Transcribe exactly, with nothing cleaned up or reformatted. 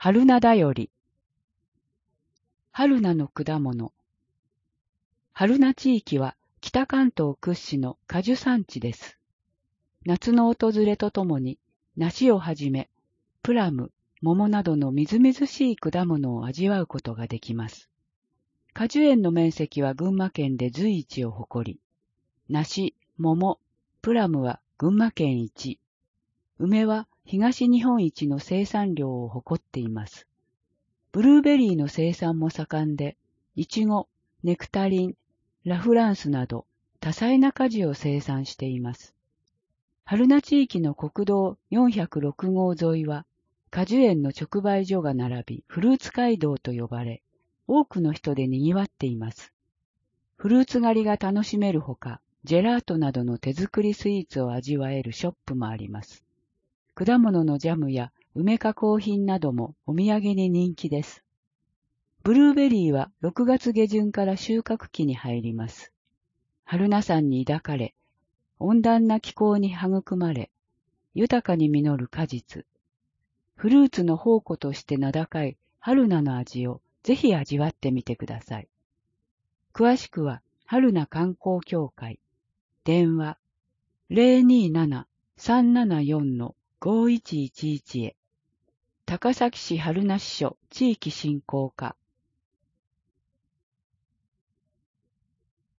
春菜だより。春菜の果物。春菜地域は北関東屈指の果樹産地です。夏の訪れとともに、梨をはじめ、プラム、桃などのみずみずしい果物を味わうことができます。果樹園の面積は群馬県で随一を誇り、梨、桃、プラムは群馬県一、梅は東日本一の生産量を誇っています。ブルーベリーの生産も盛んで、イチゴ、ネクタリン、ラフランスなど多彩な果樹を生産しています。春菜地域の国道よんひゃくろくごう沿いは、果樹園の直売所が並び、フルーツ街道と呼ばれ、多くの人で賑わっています。フルーツ狩りが楽しめるほか、ジェラートなどの手作りスイーツを味わえるショップもあります。果物のジャムや梅加工品などもお土産に人気です。ブルーベリーはろくがつげじゅんから収穫期に入ります。春菜山に抱かれ、温暖な気候に育まれ、豊かに実る果実。フルーツの宝庫として名高い春菜の味をぜひ味わってみてください。詳しくは春菜観光協会、電話 ゼロにーなな さんななよん ごいちいちいち へ。高崎市春菜支所地域振興課